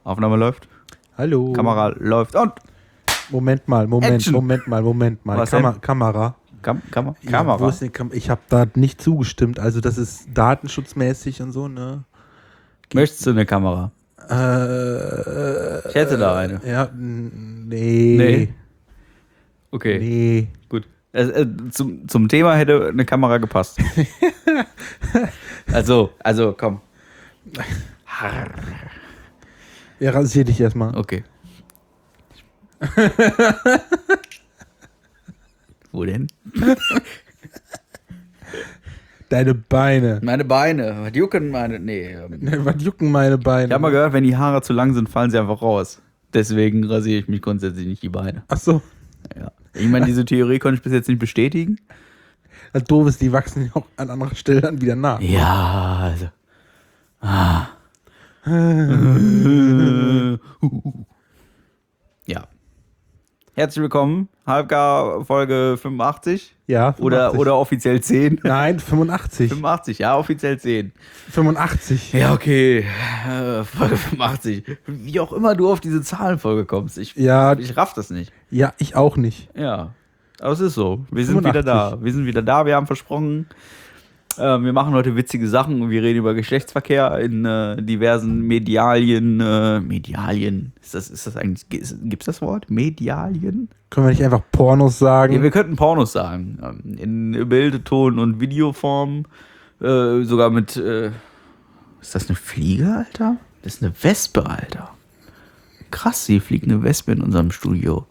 Aufnahme läuft. Hallo. Kamera läuft und. Moment mal. Action. Was denn? Kamera. Kamera. Ja, wo ist die ich habe da nicht zugestimmt. Also das ist datenschutzmäßig und so, ne? Möchtest du eine Kamera? Ich hätte da eine. Ja, nee. Okay, Nee. gut. Zum Thema hätte eine Kamera gepasst. Also, komm. Ja, rasier dich erstmal. Okay. Wo denn? Deine Beine. Meine Beine. Was jucken meine. Nee. Was jucken meine Beine? Ich habe mal gehört, wenn die Haare zu lang sind, fallen sie einfach raus. Deswegen rasiere ich mich grundsätzlich nicht die Beine. Ach so. Ja. Ich meine, diese Theorie konnte ich bis jetzt nicht bestätigen. Das Doof ist, die wachsen ja auch an anderer Stelle dann wieder nach. Ja, also. Ja. Herzlich willkommen. Halbgar Folge 85. Ja, 85. Oder offiziell 10. Nein, 85. 85, ja, offiziell 10. 85. Ja, okay. Folge 85. Wie auch immer du auf diese Zahlenfolge kommst. Ich raff das nicht. Ja, ich auch nicht. Ja. Aber es ist so. Wir sind 85. wieder da. Wir haben versprochen, wir machen heute witzige Sachen und wir reden über Geschlechtsverkehr in diversen Medialien. Medialien? Ist das eigentlich, gibt's das Wort? Medialien? Können wir nicht einfach Pornos sagen? Ja, wir könnten Pornos sagen. In Bild-, Ton- und Videoform. Sogar mit, ist das eine Fliege, Alter? Das ist eine Wespe, Alter. Krass, hier fliegt eine Wespe in unserem Studio.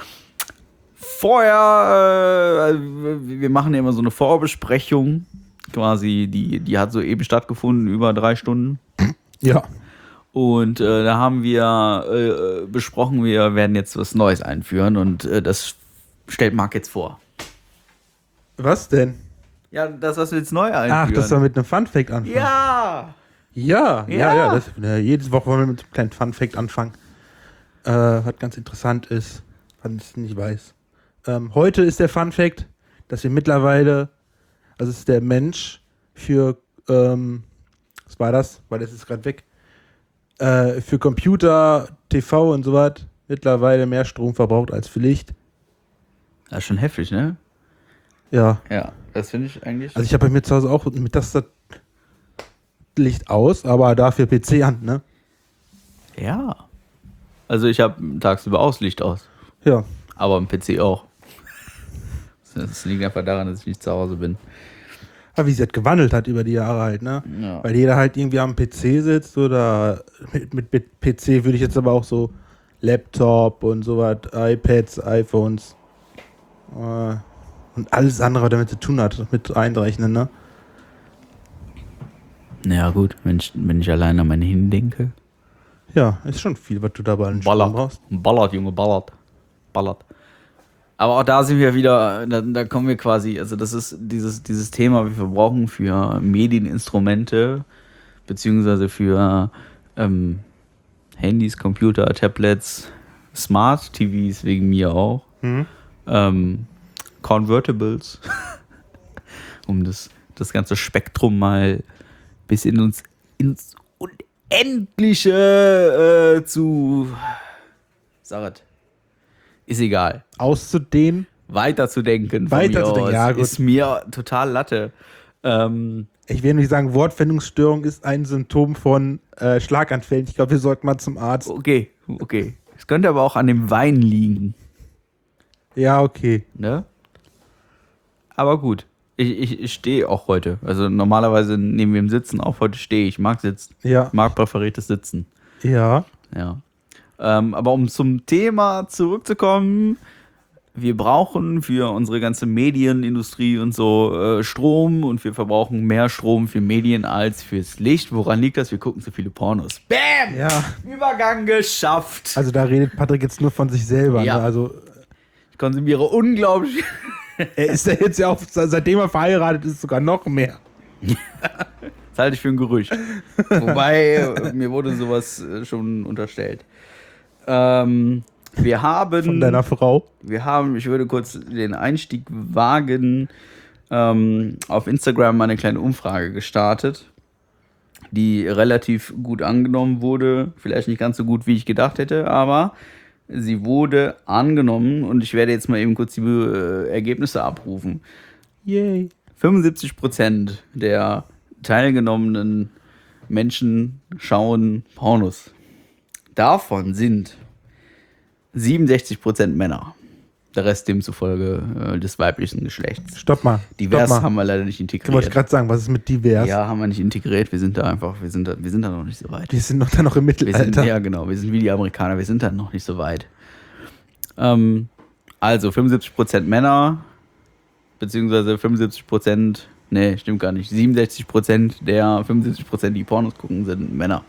Vorher, wir machen ja immer so eine Vorbesprechung. Quasi, die hat so eben stattgefunden, über 3 Stunden. Ja. Und da haben wir besprochen, wir werden jetzt was Neues einführen und das stellt Marc jetzt vor. Was denn? Ja, das, was wir jetzt neu einführen. Ach, das soll mit einem Funfact anfangen. Ja! Ja. Ja. Jede Woche wollen wir mit einem kleinen Funfact anfangen. Was ganz interessant ist, was ich nicht weiß. Heute ist der Funfact, dass wir mittlerweile, also es ist der Mensch für, was war das? Weil das ist gerade weg. Für Computer, TV und so was mittlerweile mehr Strom verbraucht als für Licht. Das ist schon heftig, ne? Ja. Ja, das finde ich eigentlich. Also ich habe bei mir zu Hause auch mit das Licht aus, aber dafür PC an, ne? Ja. Also ich habe tagsüber aus Licht aus. Ja. Aber im PC auch. Das liegt einfach daran, dass ich nicht zu Hause bin. Aber wie sie halt gewandelt hat über die Jahre halt, ne? Ja. Weil jeder halt irgendwie am PC sitzt oder mit PC würde ich jetzt aber auch so Laptop und sowas, iPads, iPhones und alles andere, was damit zu tun hat, mit einrechnen, ne? Ja gut, wenn ich alleine an mein Handy denke. Ja, ist schon viel, was du dabei an Strom brauchst. Ballert, Junge, ballert. Aber auch da sind wir wieder, da kommen wir quasi, also das ist dieses Thema, wir verbrauchen für Medieninstrumente, beziehungsweise für Handys, Computer, Tablets, Smart TVs wegen mir auch, Convertibles, um das ganze Spektrum mal bis ins Unendliche zu, Sarat. Ist egal. Auszudehnen. Weiterzudenken. Ja, gut. Ist mir total Latte. Ich will nicht sagen, Wortfindungsstörung ist ein Symptom von Schlaganfällen. Ich glaube, wir sollten mal zum Arzt. Okay. Es könnte aber auch an dem Wein liegen. Ja, okay. Ne? Aber gut. Ich stehe auch heute. Also normalerweise nehmen wir im Sitzen auf. Heute stehe ich. Ich mag Sitzen. Ja. Mag präferiertes Sitzen. Ja. Ja. Aber um zum Thema zurückzukommen, wir brauchen für unsere ganze Medienindustrie und so Strom und wir verbrauchen mehr Strom für Medien als fürs Licht. Woran liegt das? Wir gucken zu viele Pornos. Bam! Ja. Übergang geschafft. Also da redet Patrick jetzt nur von sich selber. Ja. Ne? Also Ich konsumiere unglaublich. er ist ja jetzt ja auch, seitdem er verheiratet ist, sogar noch mehr. Das halte ich für ein Gerücht. Wobei, mir wurde sowas schon unterstellt. Wir haben... Von deiner Frau? Ich würde kurz den Einstieg wagen, auf Instagram mal eine kleine Umfrage gestartet. die relativ gut angenommen wurde. Vielleicht nicht ganz so gut, wie ich gedacht hätte, aber sie wurde angenommen und ich werde jetzt mal eben kurz die Ergebnisse abrufen. Yay. 75% der teilgenommenen Menschen schauen Pornos. Davon sind 67% Männer. Der Rest demzufolge des weiblichen Geschlechts. Stopp mal. Divers haben wir leider nicht Ich wollte integriert. gerade sagen, was ist mit divers? Ja, haben wir nicht integriert. Wir sind da noch nicht so weit. Wir sind doch da noch im Mittelalter. Ja, genau. Wir sind wie die Amerikaner. Wir sind da noch nicht so weit. Also 75% Männer, beziehungsweise 75%, nee, stimmt gar nicht. 67% der 75%, die Pornos gucken, sind Männer.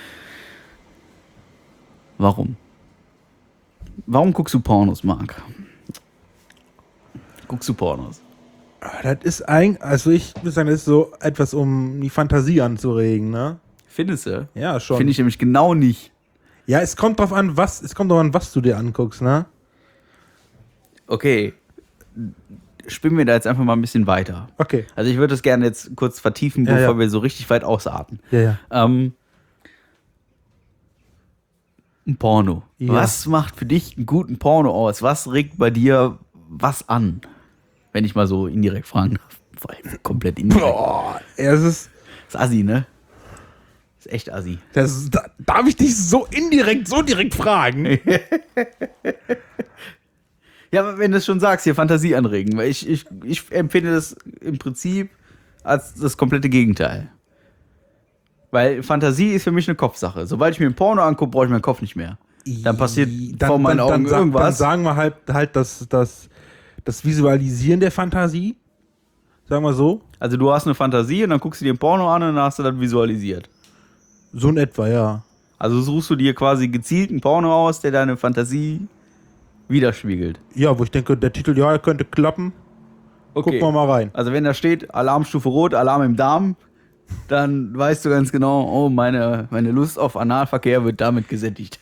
Warum? Warum guckst du Pornos, Marc? Guckst du Pornos? Das ist eigentlich, also ich würde sagen, das ist so etwas, um die Fantasie anzuregen, ne? Findest du? Ja, schon. Finde ich nämlich genau nicht. Ja, es kommt drauf an, was du dir anguckst, ne? Okay. Spinnen wir da jetzt einfach mal ein bisschen weiter. Okay. Also ich würde das gerne jetzt kurz vertiefen, bevor wir so richtig weit ausarten. Ja. Ein Porno. Ja. Was macht für dich einen guten Porno aus? Was regt bei dir was an? Wenn ich mal so indirekt fragen darf. Vor allem komplett indirekt. Boah, es ist. Das ist assi, ne? Das ist echt assi. Darf ich dich so direkt fragen? Ja, aber wenn du es schon sagst, hier Fantasie anregen, weil ich empfinde das im Prinzip als das komplette Gegenteil. Weil Fantasie ist für mich eine Kopfsache. Sobald ich mir ein Porno angucke, brauche ich meinen Kopf nicht mehr. Dann passiert vor meinen Augen irgendwas. Dann sagen wir halt das Visualisieren der Fantasie. Sagen wir so. Also du hast eine Fantasie und dann guckst du dir ein Porno an und dann hast du das visualisiert. So in etwa, ja. Also suchst du dir quasi gezielt einen Porno aus, der deine Fantasie widerspiegelt. Ja, wo ich denke, der Titel, ja, könnte klappen. Okay. Gucken wir mal rein. Also wenn da steht, Alarmstufe Rot, Alarm im Darm, dann weißt du ganz genau, oh, meine Lust auf Analverkehr wird damit gesättigt.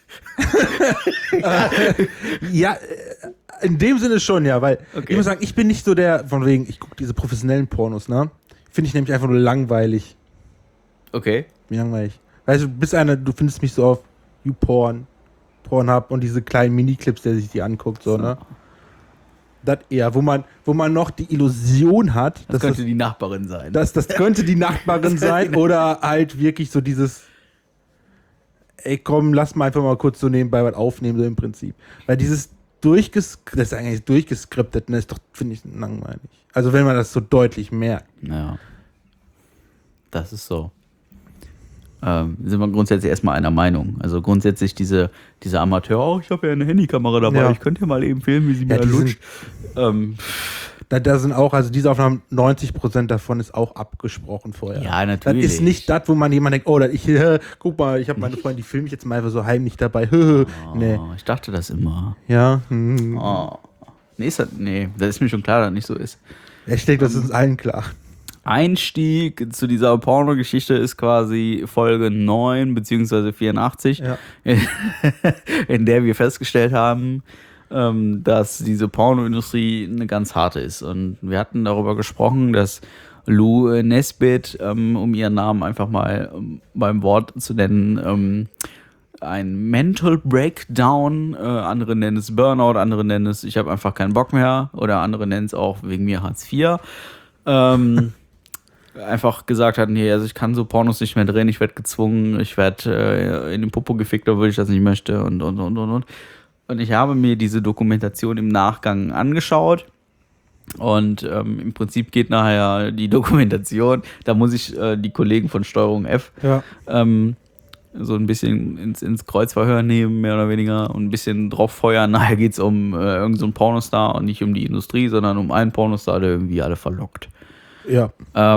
Ja, in dem Sinne schon, ja, weil Okay. ich muss sagen, ich bin nicht so der, von wegen, ich gucke diese professionellen Pornos, ne? Finde ich nämlich einfach nur langweilig. Okay. Wie langweilig. Weißt du, du findest mich so auf YouPorn, Pornhub und diese kleinen Miniclips, der sich die anguckt, so, ne? Das eher, wo man noch die Illusion hat, Das könnte die Nachbarin sein. das könnte die Nachbarin sein oder halt wirklich so dieses, ey komm, lass mal einfach mal kurz so nebenbei was aufnehmen, so im Prinzip. Weil dieses das ist eigentlich durchgeskriptet, ne, ist doch, finde ich, langweilig. Also wenn man das so deutlich merkt. Ja. Das ist so. Sind wir grundsätzlich erstmal einer Meinung. Also grundsätzlich diese Amateur, oh, ich habe ja eine Handykamera dabei, Ja. ich könnte ja mal eben filmen, wie sie mir die lutscht. Da sind auch, also diese Aufnahmen, 90% davon ist auch abgesprochen vorher. Ja, natürlich. Das ist nicht das, wo man jemand denkt, oh, guck mal, ich habe meine Freundin, die filme ich jetzt mal einfach so heimlich dabei. Nee. Oh, ich dachte das immer. Ja. Oh. Nee, das ist mir schon klar, dass das nicht so ist. Ich denke, das ist uns allen klar. Einstieg zu dieser Porno-Geschichte ist quasi Folge 9 bzw. 84, Ja. in der wir festgestellt haben, dass diese Pornoindustrie eine ganz harte ist. Und wir hatten darüber gesprochen, dass Lou Nesbitt, um ihren Namen einfach mal beim Wort zu nennen, ein Mental Breakdown, andere nennen es Burnout, andere nennen es, ich habe einfach keinen Bock mehr, oder andere nennen es auch wegen mir Hartz IV. Einfach gesagt hat, nee, also ich kann so Pornos nicht mehr drehen, ich werde gezwungen, ich werde in den Popo gefickt, obwohl ich das nicht möchte und. Und ich habe mir diese Dokumentation im Nachgang angeschaut und im Prinzip geht nachher die Dokumentation, da muss ich die Kollegen von Steuerung F so ein bisschen ins Kreuzverhör nehmen, mehr oder weniger, und ein bisschen drauf feuern. Nachher geht es um irgendeinen so Pornostar und nicht um die Industrie, sondern um einen Pornostar, der irgendwie alle verlockt. Ja.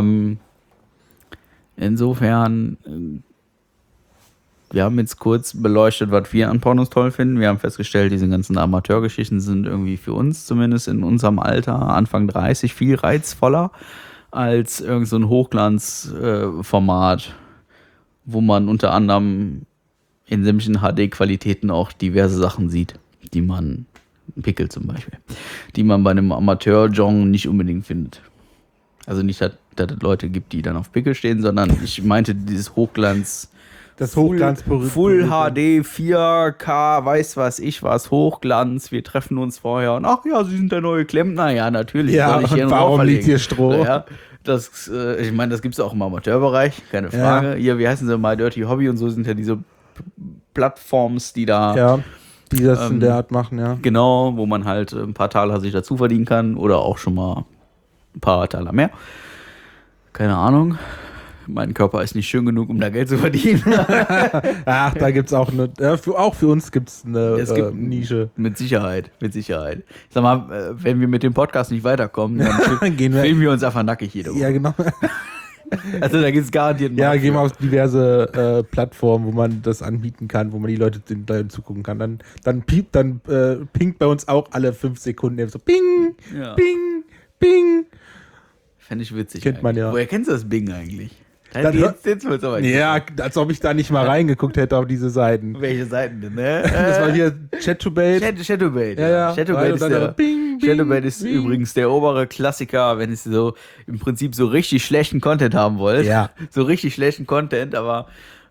Insofern, wir haben jetzt kurz beleuchtet, was wir an Pornos toll finden. Wir haben festgestellt, diese ganzen Amateurgeschichten sind irgendwie für uns, zumindest in unserem Alter, Anfang 30, viel reizvoller als irgend so ein Hochglanzformat, wo man unter anderem in sämtlichen HD-Qualitäten auch diverse Sachen sieht, die man, Pickel zum Beispiel, die man bei einem Amateur-Genre nicht unbedingt findet. Also nicht das dass es Leute gibt, die dann auf Pickel stehen, sondern ich meinte dieses Hochglanz. Das Hochglanzberühmt. Full HD, 4K, weiß was ich was, Hochglanz, wir treffen uns vorher und ach ja, Sie sind der neue Klempner, ja natürlich. Ja, soll ich hier und einen Rohr warum liegt verlegen? hier Stroh? Ja, das, ich meine, das gibt es auch im Amateurbereich, keine Frage. Hier, wie heißen sie, My Dirty Hobby und so sind ja diese Plattforms, die da, Ja, die das in der Art machen, ja. genau, wo man halt ein paar Taler sich dazu verdienen kann oder auch schon mal ein paar Taler mehr. Keine Ahnung. Mein Körper ist nicht schön genug, um da Geld zu verdienen. Ach, da gibt's auch eine, auch für uns gibt's eine gibt Nische. Mit Sicherheit, mit Sicherheit. Ich sag mal, wenn wir mit dem Podcast nicht weiterkommen, dann Gehen wir- filmen wir uns einfach nackig jede Woche. Ja, genau. Also da gibt es garantiert einen Ja, Markt gehen wir für. auf diverse Plattformen, wo man das anbieten kann, wo man die Leute den zugucken kann. Dann pinkt bei uns auch alle 5 Sekunden eben so Ping, Ja. Ping, Ping. Fände ich witzig. Kennt man eigentlich. ja. Woher kennst du das Bing eigentlich? Das Jetzt wird's aber Ja, als ob ich da nicht mal reingeguckt hätte auf diese Seiten. Welche Seiten denn, ne? Das war hier Chat-to-Bait. Shadowbait. Ja. Shadowbait Und ist, dann der, so Bing, Bing, Shadowbait ist Bing. übrigens der obere Klassiker, wenn es so im Prinzip so richtig schlechten Content haben wollt. Ja. So richtig schlechten Content, aber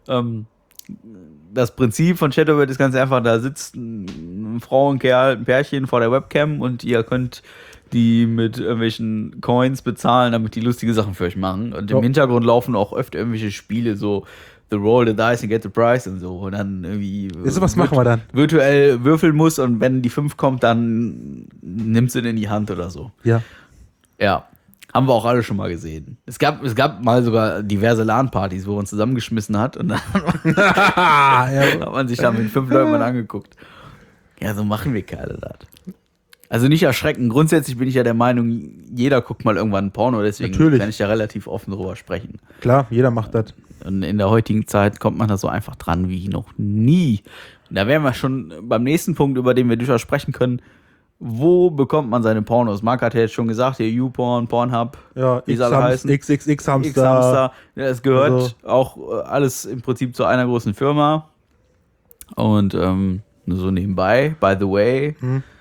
das Prinzip von Shadowbait ist ganz einfach, da sitzt eine Frau, ein Kerl, ein Pärchen vor der Webcam und ihr könnt die mit irgendwelchen Coins bezahlen, damit die lustige Sachen für euch machen. Und im Ja. Hintergrund laufen auch öfter irgendwelche Spiele, so The Roll the Dice and Get the Prize und so. Und dann irgendwie Was machen wir dann? virtuell würfeln muss und wenn die 5 kommt, dann nimmst du den in die Hand oder so. Ja. Ja, haben wir auch alle schon mal gesehen. Es gab mal sogar diverse LAN-Partys, wo man zusammengeschmissen hat und dann hat man sich da mit 5 Leuten mal angeguckt. Ja, so machen wir Kerle das. Also nicht erschrecken. Grundsätzlich bin ich ja der Meinung, jeder guckt mal irgendwann ein Porno, deswegen Natürlich. kann ich da relativ offen drüber sprechen. Klar, jeder macht das. Und in der heutigen Zeit kommt man da so einfach dran wie noch nie. Und da wären wir schon beim nächsten Punkt, über den wir durchaus sprechen können. Wo bekommt man seine Pornos? Marc hat ja jetzt schon gesagt, hier YouPorn, Pornhub, Ja, wie sie alle heißen. XXX-Hamster. X-Hamster. Ja, es gehört Also. auch alles im Prinzip zu einer großen Firma. Und nur so nebenbei, by the way,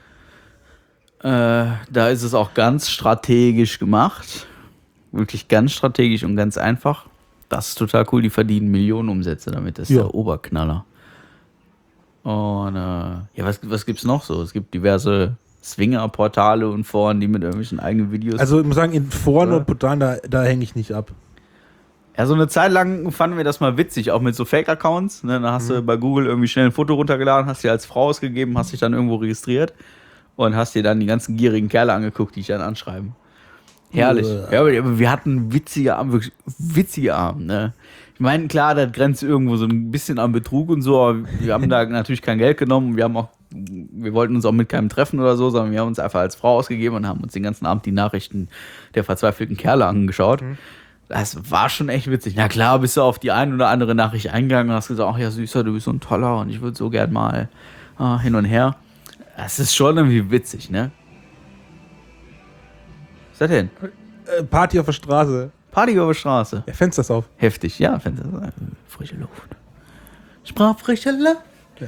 da ist es auch ganz strategisch gemacht. Wirklich ganz strategisch und ganz einfach. Das ist total cool. Die verdienen Millionen Umsätze damit. Das ist Ja. der Oberknaller. Und ja, was gibt's noch so? Es gibt diverse Swinger-Portale und Foren, die mit irgendwelchen eigenen Videos. Also ich muss sagen, in Foren Ja. und Portalen, da hänge ich nicht ab. Ja, so eine Zeit lang fanden wir das mal witzig, auch mit so Fake-Accounts. Ne? Dann hast du bei Google irgendwie schnell ein Foto runtergeladen, hast dir als Frau ausgegeben, hast dich dann irgendwo registriert und hast dir dann die ganzen gierigen Kerle angeguckt, die dich dann anschreiben. Herrlich. Ja, aber wir hatten witzige Abend, wirklich witzige Abend, ne? Ich meine, klar, das grenzt irgendwo so ein bisschen an Betrug und so, aber wir haben da natürlich kein Geld genommen. Wir wollten uns auch mit keinem treffen oder so, sondern wir haben uns einfach als Frau ausgegeben und haben uns den ganzen Abend die Nachrichten der verzweifelten Kerle angeschaut. Das war schon echt witzig. Na klar, bist du auf die ein oder andere Nachricht eingegangen und hast gesagt, ach ja, Süßer, du bist so ein Toller und ich würde so gern mal hin und her. Das ist schon irgendwie witzig, ne? Was ist das denn? Party auf der Straße. Party über die Straße. Ja, Fenster auf. Heftig, ja, Fenster. Frische Luft. Ich brauch frische Luft.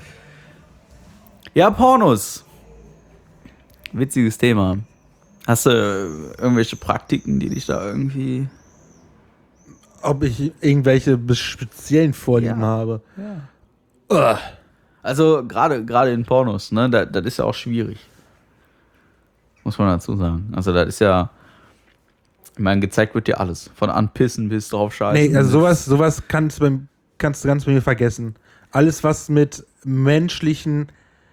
Ja, Pornos. Witziges Thema. Hast du irgendwelche Praktiken, die dich da irgendwie... Ob ich irgendwelche speziellen Vorlieben Ja. habe. Also gerade in Pornos, ne, das ist ja auch schwierig. Muss man dazu sagen. Also das ist ja... Ich meine, gezeigt wird dir alles. Von anpissen bis drauf scheißen. Nee, also sowas kannst du ganz bei mir vergessen. Alles, was mit menschlichen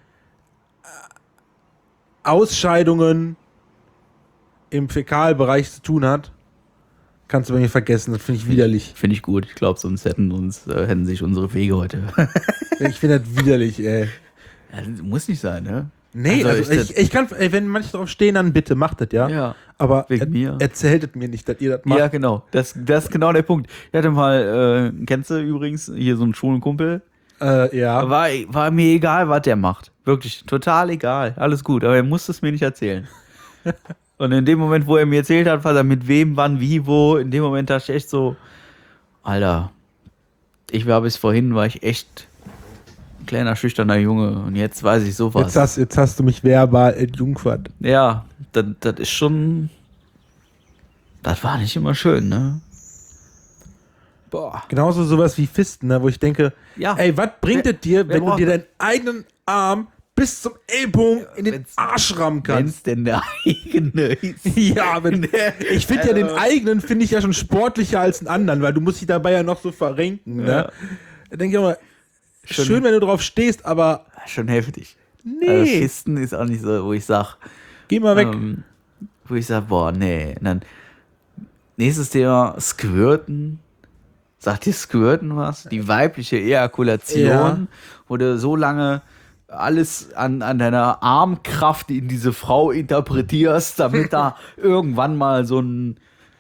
Ausscheidungen im Fäkalbereich zu tun hat, kannst du bei mir vergessen. Das finde ich widerlich. Finde ich gut. Ich glaube, sonst hätten sich unsere Wege heute... Ich finde das widerlich, ey. Ja, muss nicht sein, ne? Nee, also ich kann, ey, wenn manche drauf stehen, dann bitte macht das, ja. Ja. Aber wegen mir. erzählt es mir nicht, dass ihr das macht. Ja, genau. Das ist genau der Punkt. Ich hatte mal, kennst du übrigens, hier so einen schwulen Kumpel. Ja. War mir egal, was der macht. Wirklich, total egal. Alles gut, aber er musste es mir nicht erzählen. Und in dem Moment, wo er mir erzählt hat, was er mit wem, wann, wie, wo, in dem Moment dachte ich echt so, Alter, war ich echt ein kleiner, schüchterner Junge und jetzt weiß ich sowas. Jetzt hast du mich verbal entjungfert. Ja, das ist schon Das war nicht immer schön, ne? Boah. Genauso sowas wie Fisten, ne? Wo ich denke, Ja. ey, was bringt es dir, wenn du braucht- dir deinen eigenen Arm bis zum Ellbogen in den Wenn's- Arsch rammen Wenn's kannst? denn der eigene ist. Ja, ich finde ja den eigenen, finde ich ja schon sportlicher als einen anderen, weil du musst dich dabei ja noch so verrenken, ne? Ja. Da denke ich auch mal, schön, wenn du drauf stehst, aber Schon heftig. nee, Also Fisten ist auch nicht so, wo ich sag, geh mal weg. wo ich sag, boah, nee. Und dann nächstes Thema, Squirten. Sagt dir Squirten was? Die weibliche Ejakulation, Ja. wo du so lange alles an deiner Armkraft in diese Frau interpretierst, damit da irgendwann mal so ein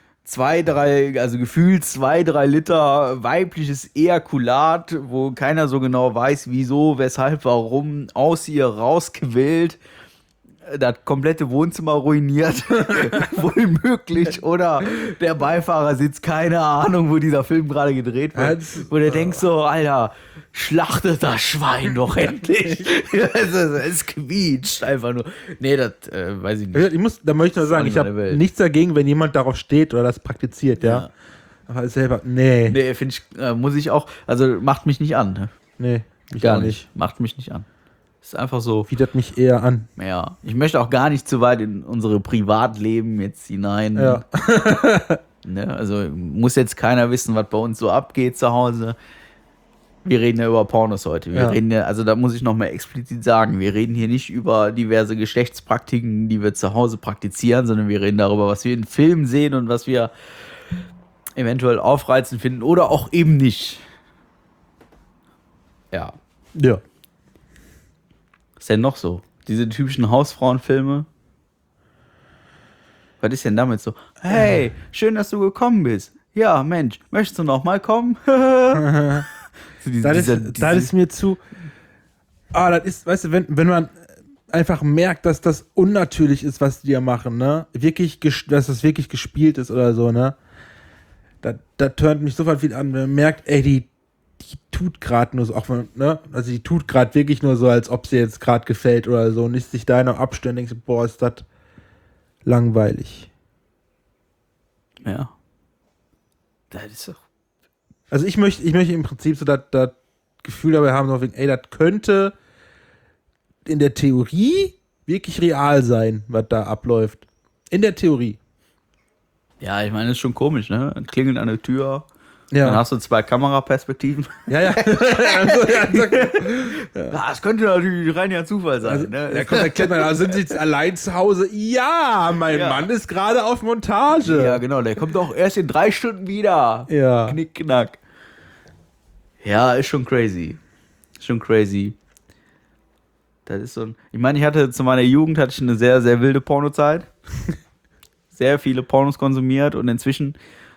2-3 Liter weibliches Ejakulat, wo keiner so genau weiß, wieso, weshalb, warum, aus ihr rausquillt, das komplette Wohnzimmer ruiniert, wohl möglich, oder der Beifahrersitz, keine Ahnung, wo dieser Film gerade gedreht wird, wo du denkst so, Alter, schlachtet das Schwein doch endlich. Es quietscht einfach nur. Nee, das weiß ich nicht. Da möchte ich nur sagen, nicht ich habe meine Welt. nichts dagegen, wenn jemand darauf steht oder das praktiziert, ja. Aber selber, nee, Nee, finde ich, muss ich auch, also macht mich nicht an. Ne? mich Gar auch nicht. Macht mich nicht an. Ist einfach so, Widert mich eher an. ja. Ich möchte auch gar nicht zu weit in unsere Privatleben jetzt hinein. Ja. Ne? Also muss jetzt keiner wissen, was bei uns so abgeht zu Hause. Wir reden ja über Pornos heute. Wir Ja. reden ja, also da muss ich nochmal explizit sagen, wir reden hier nicht über diverse Geschlechtspraktiken, die wir zu Hause praktizieren, sondern wir reden darüber, was wir in Filmen sehen und was wir eventuell aufreizend finden oder auch eben nicht. Ja. Ja. Was ist denn noch so? Diese typischen Hausfrauenfilme? Was ist denn damit so? Hey, schön, dass du gekommen bist. Ja, Mensch, möchtest du noch mal kommen? So Das ist mir zu. Das ist, weißt du, wenn man einfach merkt, dass das unnatürlich ist, was die da machen, ne? Dass das wirklich gespielt ist oder so, ne? Da turnt mich sofort viel an, wenn man merkt, ey, die tut gerade nur so, auch wenn, ne? Also die tut gerade wirklich nur so, als ob sie jetzt gerade gefällt oder so, und ist sich da noch abstellen, denkst du, boah, ist das langweilig. Ja. Das ist doch. Also ich möchte im Prinzip so das Gefühl dabei haben, so wegen, ey, das könnte in der Theorie wirklich real sein, was da abläuft. In der Theorie. Ja, ich meine, das ist schon komisch, ne? Dann klingelt an der Tür, dann Ja. hast du 2 Kameraperspektiven. Ja. Ja, das könnte natürlich reiner Zufall sein, Also, ne? da kommt erklärt man, da sind sie jetzt allein zu Hause. Ja, mein Ja. Mann ist gerade auf Montage. Ja, genau, der kommt auch erst in 3 Stunden wieder. Ja. Knick, knack. Ja, ist schon crazy. Schon crazy. Das ist so ein. Ich meine, zu meiner Jugend hatte ich eine sehr, sehr wilde Pornozeit. Sehr viele Pornos konsumiert und inzwischen.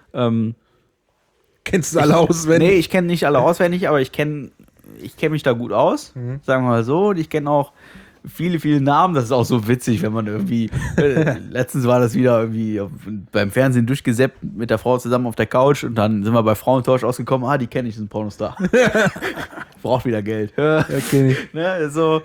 Kennst du alle auswendig? Nee, ich kenne nicht alle auswendig, aber ich kenn mich da gut aus. Sagen wir mal so. Und ich kenne auch viele, viele Namen. Das ist auch so witzig, wenn man irgendwie. Letztens war das wieder irgendwie beim Fernsehen durchgesäppt mit der Frau zusammen auf der Couch und dann sind wir bei Frauentausch ausgekommen. Die kenne ich, ist ein Pornostar. Braucht wieder Geld. Okay. Ne, so.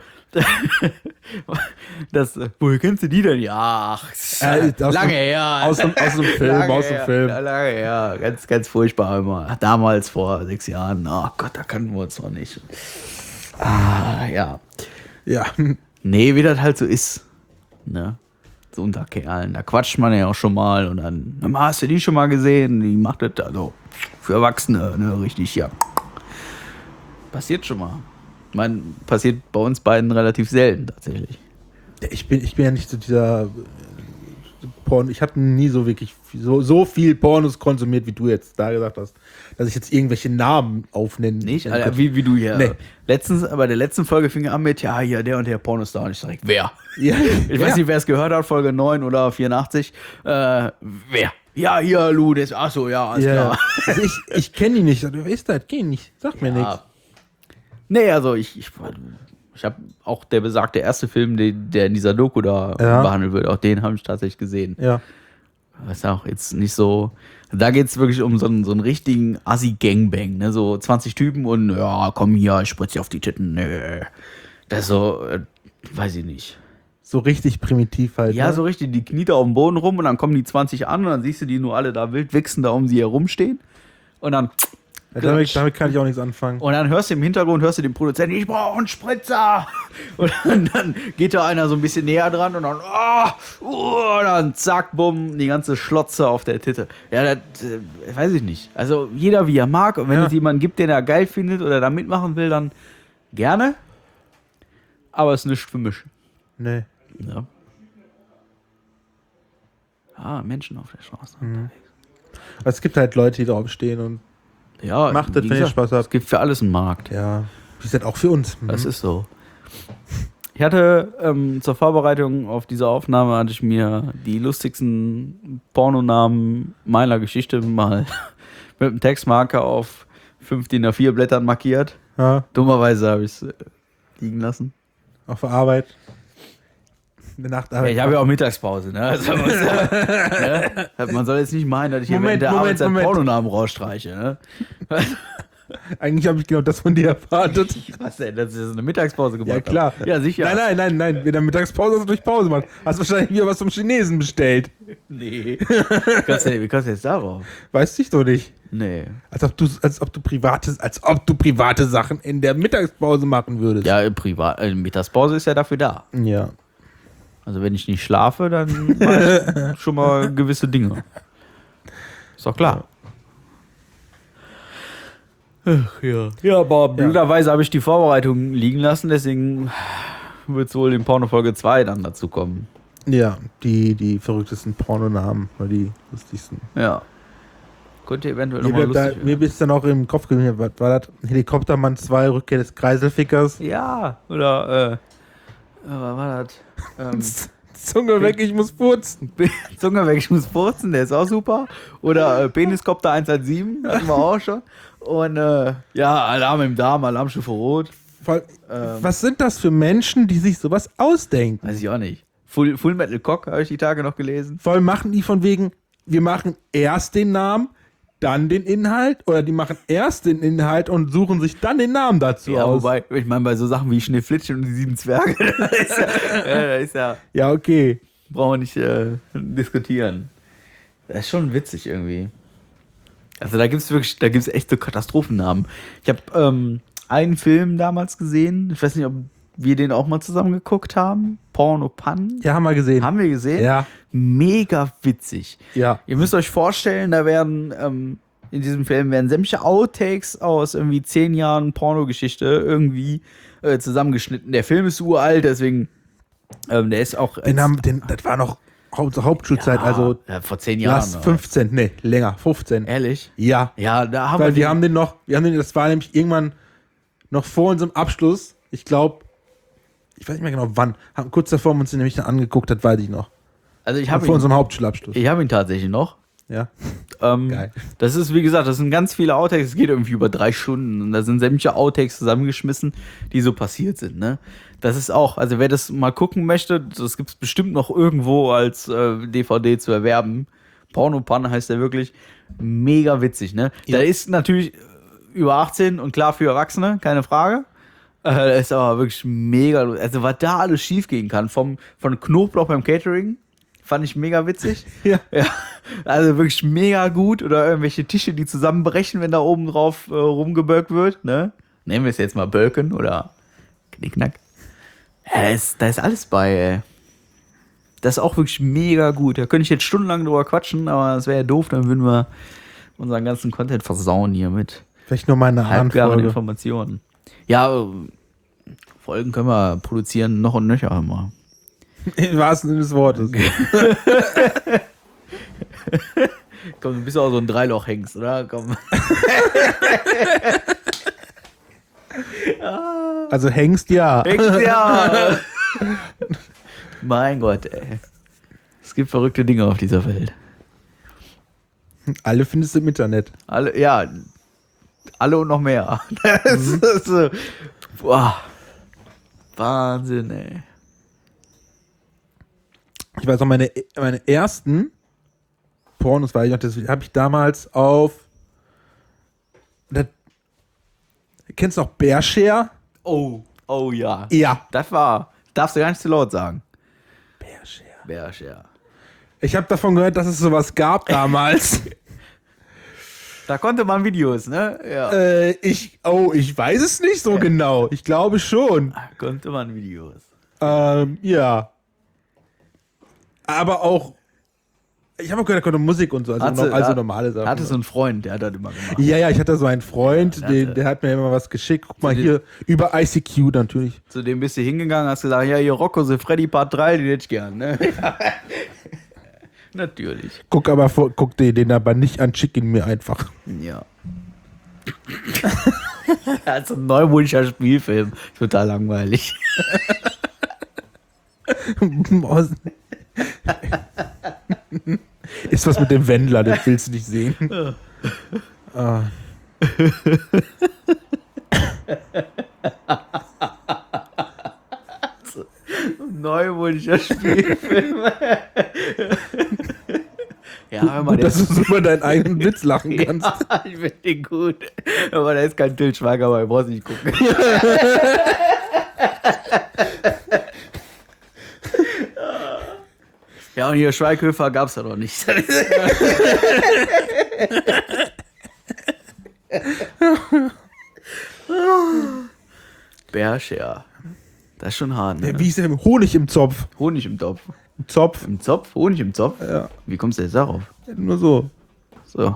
Woher kennst du die denn? Ja, ach, lange her. Aus dem Film, Lange her. Ganz, ganz furchtbar immer. Damals vor 6 Jahren. Oh Gott, da kannten wir uns noch nicht. Ja. Ja. Nee, wie das halt so ist. Ne? So unter Kerlen. Da quatscht man ja auch schon mal und dann, hast du die schon mal gesehen? Die macht das also für Erwachsene, ne? Richtig, ja. Passiert schon mal. Ich meine, passiert bei uns beiden relativ selten tatsächlich. Ich bin ja nicht so dieser Porno. Ich habe nie so wirklich so viel Pornos konsumiert, wie du jetzt da gesagt hast, dass ich jetzt irgendwelche Namen aufnennen. Nicht? Alter, wie du hier. Nee. Bei der letzten Folge fing er an mit, ja, hier, der und der Pornostar. Und ich sag, wer? Ja. Ich weiß nicht, wer es gehört hat, Folge 9 oder 84. Wer? Ja, hier, Lu, das. Achso, ja, alles Ja. klar. Also ich kenne ihn nicht. Wer ist das? Kenn ihn nicht. Sag mir nichts. Nee, also ich habe auch der besagte erste Film, der in dieser Doku da Ja. behandelt wird, auch den habe ich tatsächlich gesehen. Ja. Das ist auch jetzt nicht so. Da geht es wirklich um so einen richtigen Assi-Gangbang, ne? So 20 Typen und ja, komm hier, ich spritze dir auf die Titten. Nö. Das ist so, weiß ich nicht. So richtig primitiv halt. Ja, ne? so richtig, die kniet da auf dem Boden rum und dann kommen die 20 an und dann siehst du die nur alle da wild wichsen, da um sie herumstehen. Und dann. Ja, damit kann ich auch nichts anfangen. Und dann hörst du im Hintergrund, den Produzenten, ich brauche einen Spritzer. Und dann geht da einer so ein bisschen näher dran und dann, dann zack, bumm, die ganze Schlotze auf der Titte. Ja, das weiß ich nicht. Also jeder wie er mag. Und wenn es jemanden gibt, den er geil findet oder da mitmachen will, dann gerne. Aber es ist nichts für mich. Nee. Ja. Menschen auf der Straße. Aber es gibt halt Leute, die drauf stehen und Ja, macht das, wie wenn ihr gesagt, Spaß habt. es gibt für alles einen Markt. Ja, wie gesagt, auch für uns. Das ist so. Ich hatte zur Vorbereitung auf diese Aufnahme hatte ich mir die lustigsten Pornonamen meiner Geschichte mal mit einem Textmarker auf 5 DIN A4 Blättern markiert. Ja, Dummerweise habe ich es liegen lassen. auf der Arbeit. In der Nachtarbeit. Ich habe ja auch Mittagspause. Ne? Also, man soll jetzt nicht meinen, dass ich hier während der Arbeitszeit Pornonamen rausstreiche. Ne? Eigentlich habe ich genau das von dir erwartet. Was denn? Dass ich das in der Mittagspause gemacht Ja, klar. habe? Ja, sicher. Nein. In der Mittagspause hast du durch Pause gemacht. Hast wahrscheinlich wieder was vom Chinesen bestellt. Nee. Wie kommst du jetzt darauf? Weißt du doch nicht. Nee. Als ob du private Sachen in der Mittagspause machen würdest. Ja, Mittagspause ist ja dafür da. Ja. Also wenn ich nicht schlafe, dann mache ich schon mal gewisse Dinge. Ist doch klar. Ach ja. Ja, aber blöderweise habe ich die Vorbereitung liegen lassen, deswegen wird es wohl in Porno-Folge 2 dann dazu kommen. Ja, die verrücktesten Pornonamen oder die lustigsten. Ja. Könnte eventuell nochmal lustig werden. Mir ist dann auch im Kopf geblieben, was war das? Helikoptermann 2, Rückkehr des Kreiselfickers. Ja, oder was war das? Zunge weg, ich muss furzen. Zunge weg, ich muss furzen, der ist auch super. Oder Peniskopter 117, hatten wir auch schon. Und Alarm im Darm, Alarmstufe Rot. Was sind das für Menschen, die sich sowas ausdenken? Weiß ich auch nicht. Full Metal Cock habe ich die Tage noch gelesen. Vor allem machen die von wegen, wir machen erst den Namen, dann den Inhalt, oder die machen erst den Inhalt und suchen sich dann den Namen dazu Ja, aus. wobei, ich meine, bei so Sachen wie Schneeflittchen und die 7 Zwerge, da ist ja, Ja, okay. brauchen wir nicht diskutieren. Das ist schon witzig irgendwie. Also da gibt's echt so Katastrophennamen. Ich habe einen Film damals gesehen, ich weiß nicht, ob wir den auch mal zusammen geguckt haben. Porno Pan. Ja, haben wir gesehen. Haben wir gesehen? Ja. Mega witzig. Ja. Ihr müsst euch vorstellen, da werden in diesem Film werden sämtliche Outtakes aus irgendwie 10 Jahren Pornogeschichte irgendwie zusammengeschnitten. Der Film ist uralt, deswegen der ist auch... Das war noch Hauptschulzeit, also vor 10 Jahren. lass 15, nee, länger, 15. Ehrlich? Ja. Ja, da haben Weil wir... das war nämlich irgendwann noch vor unserem Abschluss, ich glaube, ich weiß nicht mehr genau wann, kurz davor haben wir uns den nämlich dann angeguckt, das weiß ich noch. Also ich Vor habe ihn, unserem Hauptschulabschluss. ich hab ihn tatsächlich noch. Ja. Geil. Das ist, wie gesagt, das sind ganz viele Outtakes, es geht irgendwie über 3 Stunden und da sind sämtliche Outtakes zusammengeschmissen, die so passiert sind, ne? Das ist auch, also wer das mal gucken möchte, das gibt es bestimmt noch irgendwo als DVD zu erwerben. Porno Pan heißt der wirklich. Mega witzig, ne? Ja. Der ist natürlich über 18 und klar für Erwachsene, keine Frage. Der ist aber wirklich mega, also was da alles schief gehen kann, von Knoblauch beim Catering, fand ich mega witzig. Ja. Also wirklich mega gut. Oder irgendwelche Tische, die zusammenbrechen, wenn da oben drauf rumgebölkt wird. Ne? Nehmen wir es jetzt mal Bölken oder Knickknack. Ja, da ist alles bei, ey. Das ist auch wirklich mega gut. Da könnte ich jetzt stundenlang drüber quatschen, aber das wäre ja doof, dann würden wir unseren ganzen Content versauen hier mit Vielleicht nur mal eine halbgaren Ahnenfolge. Informationen. Ja, Folgen können wir produzieren noch und nöcher immer. Im wahrsten Sinne des Wortes. Komm, du bist auch so ein Dreiloch-Hengst, oder? Komm. Also Hengst, ja. Hengst, ja. Mein Gott, ey. Es gibt verrückte Dinge auf dieser Welt. Alle findest du im Internet. Alle und noch mehr. Das ist so, boah. Wahnsinn, ey. Ich weiß noch, meine ersten Pornos, weil das habe ich damals auf. Kennst du noch Bearshare? Oh ja. Ja. Darfst du gar nicht zu laut sagen. Bearshare. Ich habe davon gehört, dass es sowas gab damals. Da konnte man Videos, ne? Ja. Ich weiß es nicht so genau. Ich glaube schon. Konnte man Videos. Ja. Aber auch, ich habe auch gehört, er konnte Musik und so, also normale Sachen. Hatte so einen Freund, der hat das immer gemacht. Ja, ich hatte so einen Freund, der hat mir immer was geschickt. Guck mal hier, über ICQ natürlich. Zu dem bist du hingegangen, hast gesagt, ja, hier Rocco, so Freddy Part 3, den hätte ich gern, ne? Natürlich. Guck den aber nicht an, schick ihn mir einfach. Ja. Das ist ein neumodischer Spielfilm. Total langweilig. Ist was mit dem Wendler, den willst du nicht sehen. Ah. Neumodischer Spielfilm. Ja, wenn man Gut, dass du so über deinen eigenen Witz lachen kannst. Ja, ich finde den gut. Aber da ist kein Til Schweiger, aber ich brauch's nicht gucken. Ja, und hier Schweighöfer gab's ja noch nicht. Bearshare. Das ist schon hart, ne? Wie ist denn Honig im Zopf? Honig im Topf. Im Zopf? Im Zopf? Honig im Zopf? Ja. Wie kommst du jetzt darauf? Nur so. So.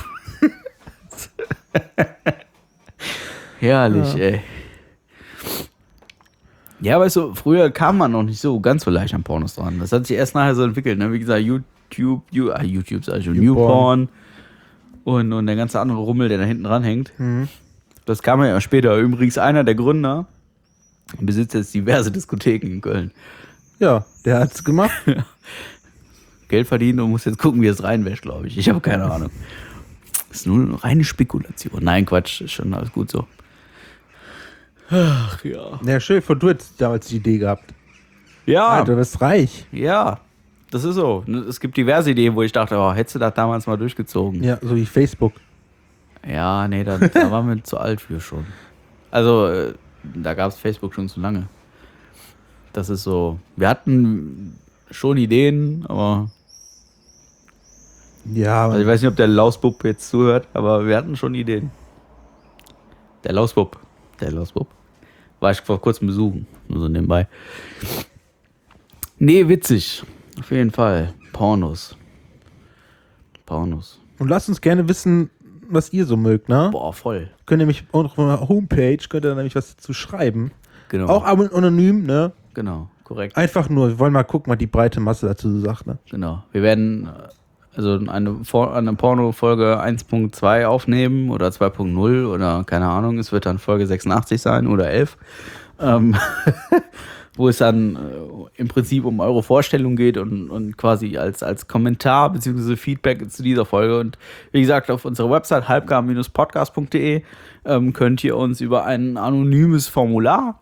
Herrlich, Ja. ey. Ja, weißt du, früher kam man noch nicht so ganz so leicht an Pornos dran. Das hat sich erst nachher so entwickelt, ne? Wie gesagt, YouTube sag ich schon, Newporn und der ganze andere Rummel, der da hinten dran hängt. Mhm. Das kam ja später. Übrigens einer der Gründer besitzt jetzt diverse Diskotheken in Köln. Ja, der hat's gemacht. Geld verdienen und muss jetzt gucken, wie es reinwäscht, glaube ich. Ich habe keine Ahnung. Das ist nur eine reine Spekulation. Nein, Quatsch, ist schon alles gut so. Ach ja. Ja, schön, du hättest damals die Idee gehabt. Ja, Alter, du bist reich. ja, das ist so. Es gibt diverse Ideen, wo ich dachte, oh, hättest du das damals mal durchgezogen. Ja, so wie Facebook. Ja, nee, da waren wir zu alt für schon. Also, da gab es Facebook schon zu lange. Das ist so. Wir hatten schon Ideen, aber. Ja, Also ich weiß nicht, ob der Lausbub jetzt zuhört, aber wir hatten schon Ideen. Der Lausbub. War ich vor kurzem besuchen. Nur so nebenbei. Nee, witzig. Auf jeden Fall. Pornos. und lasst uns gerne wissen, was ihr so mögt, ne? Boah, voll. Könnt ihr nämlich auch auf unserer Homepage, könnt ihr da nämlich was dazu schreiben. Genau. Auch anonym, ne? Genau, korrekt. Einfach nur, wir wollen mal gucken, was die breite Masse dazu so sagt, ne? Genau. Wir werden also eine Porno-Folge 1.2 aufnehmen oder 2.0 oder keine Ahnung. Es wird dann Folge 86 sein oder 11. Wo es dann im Prinzip um eure Vorstellung geht und quasi als Kommentar bzw. Feedback zu dieser Folge. Und wie gesagt, auf unserer Website halbgar-podcast.de könnt ihr uns über ein anonymes Formular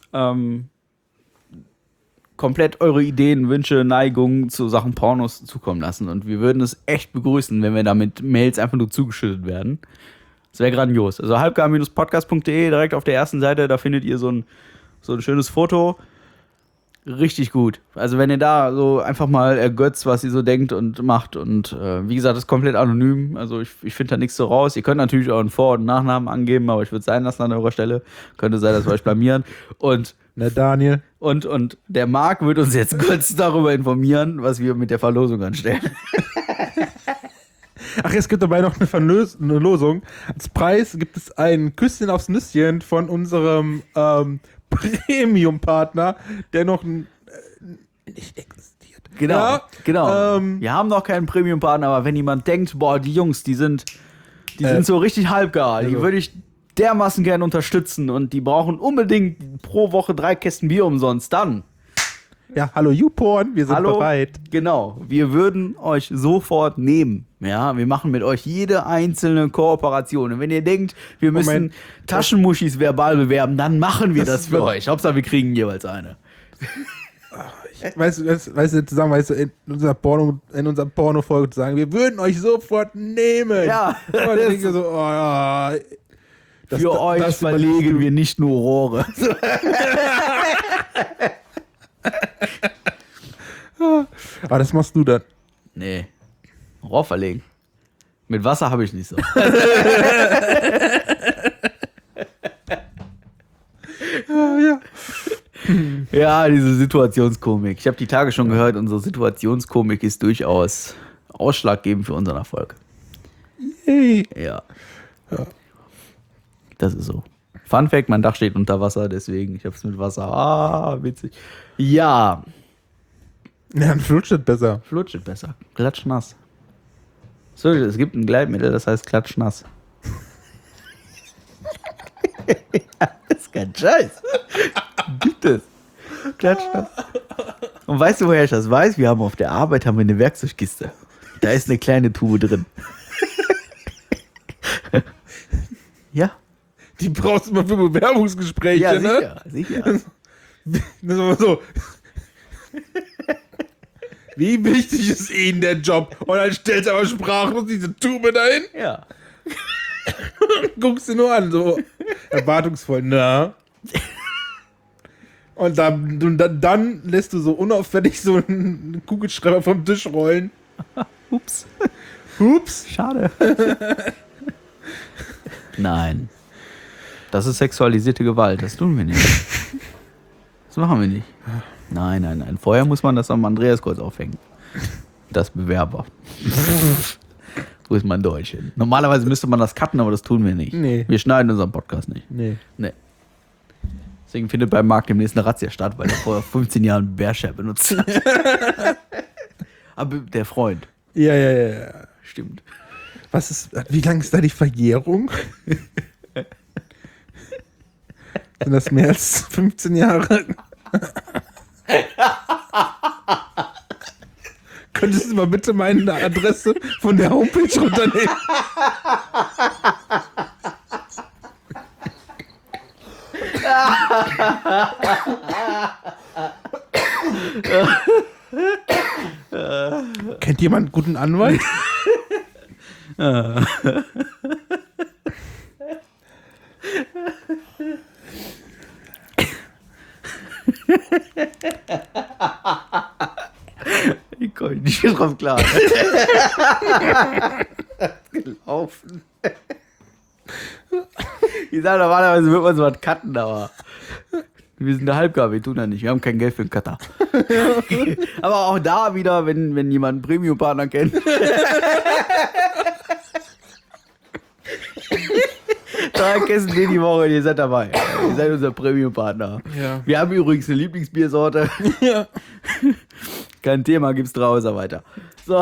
komplett eure Ideen, Wünsche, Neigungen zu Sachen Pornos zukommen lassen. Und wir würden es echt begrüßen, wenn wir da mit Mails einfach nur zugeschüttet werden. Das wäre grandios. Also halbgar-podcast.de, direkt auf der ersten Seite, da findet ihr so ein schönes Foto. Richtig gut. Also wenn ihr da so einfach mal ergötzt, was ihr so denkt und macht. Und wie gesagt, das ist komplett anonym. Also ich finde da nichts so raus. Ihr könnt natürlich euren Vor- und Nachnamen angeben, aber ich würde es sein lassen an eurer Stelle. Könnte sein, dass wir euch blamieren. Und Ne, Daniel? Und der Marc wird uns jetzt kurz darüber informieren, was wir mit der Verlosung anstellen. Ach, es gibt dabei noch eine Losung. Als Preis gibt es ein Küsschen aufs Nüsschen von unserem Premium-Partner, der noch nicht existiert. Genau, Ja, genau. Wir haben noch keinen Premium-Partner, aber wenn jemand denkt, boah, die Jungs, die sind so richtig halbgar, die also- würde ich dermaßen gerne unterstützen und die brauchen unbedingt pro Woche 3 Kästen Bier umsonst, dann. Ja, hallo YouPorn, wir sind bereit. Genau, wir würden euch sofort nehmen. Ja, wir machen mit euch jede einzelne Kooperation. Und wenn ihr denkt, wir müssen Taschenmuschis verbal bewerben, dann machen wir das für euch. Hauptsache, wir kriegen jeweils eine. Weißt du, in unserer Porno-Folge zu sagen, wir würden euch sofort nehmen. Ja. Und ich denke so, oh ja. Für euch verlegen wir nicht nur Rohre. Aber das machst du dann. Nee. Rohr verlegen. Mit Wasser habe ich nicht so. Ja. Ja, diese Situationskomik. Ich habe die Tage schon gehört, unsere Situationskomik ist durchaus ausschlaggebend für unseren Erfolg. Hey. Ja. Das ist so. Fun Fact, mein Dach steht unter Wasser, deswegen, ich habe es mit Wasser. Ah, witzig. Ja, Ja, dann flutscht es besser. flutscht besser. Klatschnass. So, es gibt ein Gleitmittel, das heißt Klatschnass. Das ist kein Scheiß. Gibt es. Klatschnass. Und weißt du, woher ich das weiß? Wir haben auf der Arbeit eine Werkzeugkiste. Da ist eine kleine Tube drin. Ja. Die brauchst du mal für Bewerbungsgespräche, Ja, ne? sicher. Das ist aber so. Wie wichtig ist Ihnen der Job? Und dann stellst du aber sprachlos diese Tube dahin, Ja. guckst du nur an, so erwartungsvoll, na? Und dann lässt du so unauffällig so einen Kugelschreiber vom Tisch rollen. Ups. Hups. Schade. Nein. Das ist sexualisierte Gewalt. Das tun wir nicht. Das machen wir nicht. Nein. Vorher muss man das am Andreas kurz aufhängen. Das Bewerber. Wo ist mein Deutsch hin? Normalerweise müsste man das cutten, aber das tun wir nicht. Nee. Wir schneiden unseren Podcast nicht. Nee. Nee. Deswegen findet bei Marc demnächst eine Razzia statt, weil er vor 15 Jahren Bearshare benutzt hat. Aber der Freund. Ja. Stimmt. Wie lang ist da die Verjährung? Sind das mehr als 15 Jahre? Könntest du mal bitte meine Adresse von der Homepage runternehmen? Kennt jemand einen guten Anwalt? Ich komme nicht drauf klar. Gelaufen. Ich sage, normalerweise wird man so was cutten, aber wir sind eine Halbgar, wir tun das nicht. Wir haben kein Geld für einen Cutter. Aber auch da wieder, wenn jemand einen Premium-Partner kennt. Da Kessen den die Woche, ihr seid dabei. Ihr seid unser Premium-Partner. Ja. Wir haben übrigens eine Lieblingsbiersorte. Ja. Kein Thema, gibt's draußen weiter. So.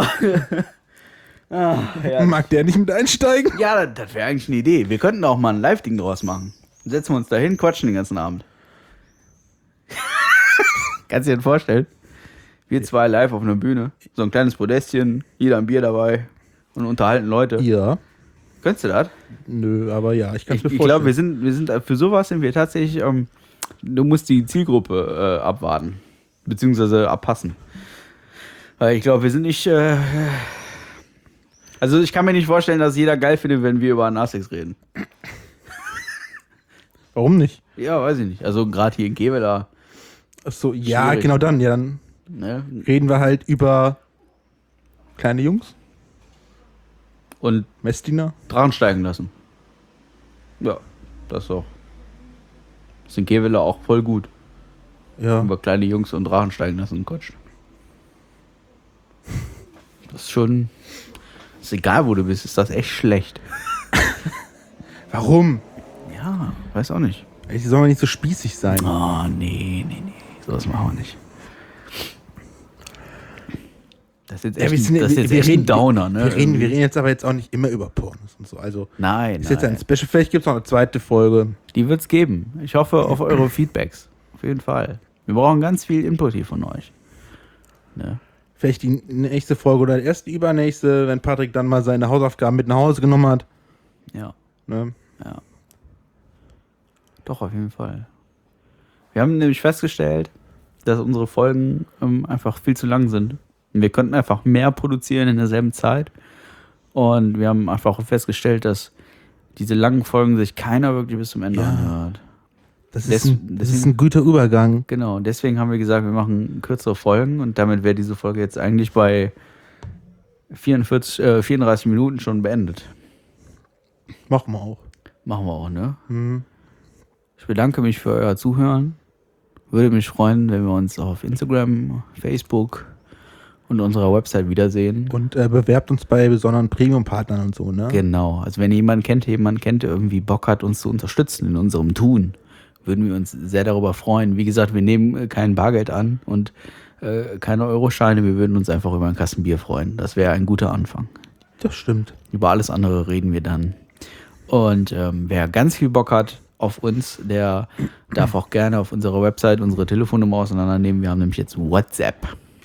Ja. Mag der nicht mit einsteigen? Ja, das wäre eigentlich eine Idee. Wir könnten auch mal ein Live-Ding draus machen. Setzen wir uns da hin, quatschen den ganzen Abend. Kannst du dir das vorstellen? Wir zwei live auf einer Bühne. So ein kleines Podestchen, jeder ein Bier dabei und unterhalten Leute. Ja. Könntest du das? Nö, aber ja, ich kann es mir Ich vorstellen. glaube, wir sind für sowas sind wir tatsächlich, du musst die Zielgruppe abwarten. Beziehungsweise abpassen. Weil ich glaube, wir sind nicht, also ich kann mir nicht vorstellen, dass jeder geil findet, wenn wir über Analsex reden. Warum nicht? Ja, weiß ich nicht. Also gerade hier in Kevela, Achso, ja, Schwierig. genau dann. Ja, dann ne? reden wir halt über kleine Jungs, Und Messdiener. Drachen steigen lassen. Ja, das doch. Das ist in Kevela auch voll gut. Ja. Über kleine Jungs und Drachen steigen lassen und Quatsch. Das ist schon, ist egal wo du bist, ist das echt schlecht. Warum? Ja, weiß auch nicht. Ey, die sollen mal nicht so spießig sein. Oh, nee. Sowas machen wir nicht. Das ist jetzt echt, das ist jetzt echt ein Downer, ne? Wir reden jetzt aber jetzt auch nicht immer über Pornos und so. Also Nein, ist jetzt ein Special. Vielleicht gibt es noch eine zweite Folge. Die wird's geben. Ich hoffe auf eure Feedbacks. Auf jeden Fall. Wir brauchen ganz viel Input hier von euch. Ne? Vielleicht die nächste Folge oder erst die übernächste, wenn Patrick dann mal seine Hausaufgaben mit nach Hause genommen hat. Ja, Ne? ja. Doch, auf jeden Fall. Wir haben nämlich festgestellt, dass unsere Folgen einfach viel zu lang sind. Und wir könnten einfach mehr produzieren in derselben Zeit. Und wir haben einfach festgestellt, dass diese langen Folgen sich keiner wirklich bis zum Ende Ja. anhört. Das ist ein guter Übergang. Genau, und deswegen haben wir gesagt, wir machen kürzere Folgen und damit wäre diese Folge jetzt eigentlich bei 34 Minuten schon beendet. Machen wir auch. Machen wir auch, ne? Ich bedanke mich für euer Zuhören. Würde mich freuen, wenn wir uns auf Instagram, Facebook und unserer Website wiedersehen. Und bewerbt uns bei besonderen Premium-Partnern und so, ne? Genau, also wenn ihr jemanden kennt, der irgendwie Bock hat, uns zu unterstützen in unserem Tun, würden wir uns sehr darüber freuen. Wie gesagt, wir nehmen kein Bargeld an und keine Euroscheine. Wir würden uns einfach über einen Kasten Bier freuen. Das wäre ein guter Anfang. Das stimmt. Über alles andere reden wir dann. Und wer ganz viel Bock hat auf uns, der darf auch gerne auf unserer Website unsere Telefonnummer auseinandernehmen. Wir haben nämlich jetzt WhatsApp.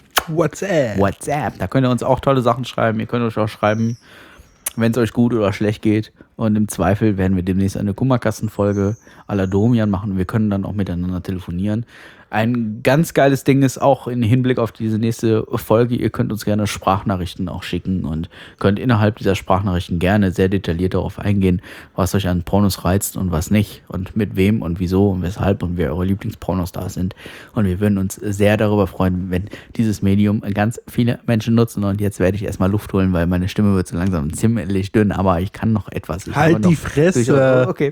Da könnt ihr uns auch tolle Sachen schreiben. Ihr könnt euch auch schreiben, wenn es euch gut oder schlecht geht. Und im Zweifel werden wir demnächst eine Kummerkastenfolge à la Domian machen. Wir können dann auch miteinander telefonieren. Ein ganz geiles Ding ist auch im Hinblick auf diese nächste Folge, ihr könnt uns gerne Sprachnachrichten auch schicken und könnt innerhalb dieser Sprachnachrichten gerne sehr detailliert darauf eingehen, was euch an Pornos reizt und was nicht und mit wem und wieso und weshalb und wer eure Lieblingspornostars sind. Und wir würden uns sehr darüber freuen, wenn dieses Medium ganz viele Menschen nutzen. Und jetzt werde ich erstmal Luft holen, weil meine Stimme wird so langsam ziemlich dünn, aber ich kann noch etwas. Halt die Fresse! Okay.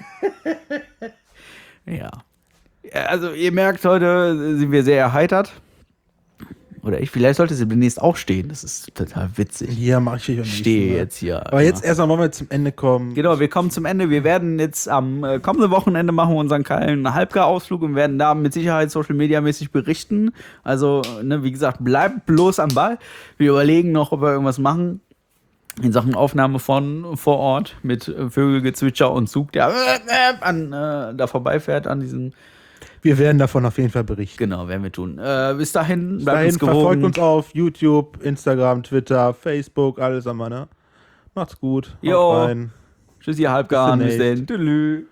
Ja. Also ihr merkt, heute sind wir sehr erheitert. Oder vielleicht sollte sie demnächst auch stehen. Das ist total witzig. Ja, mach ich auch nicht. Ich stehe jetzt hier. Aber jetzt erstmal wollen wir zum Ende kommen. Genau, wir kommen zum Ende. Wir werden jetzt am kommenden Wochenende machen wir unseren kleinen Halbgar-Ausflug und werden da mit Sicherheit Social-Media-mäßig berichten. Also, ne, wie gesagt, bleibt bloß am Ball. Wir überlegen noch, ob wir irgendwas machen in Sachen Aufnahme von vor Ort mit Vögelgezwitscher und Zug, der da vorbeifährt an diesem. Wir werden davon auf jeden Fall berichten. Genau, werden wir tun. Bis dahin, bleibt uns gewogen. Verfolgt uns auf YouTube, Instagram, Twitter, Facebook, alles einmal, ne? Macht's gut. Jo. Tschüss, ihr Halbgarn. Bis dann. Tschüss.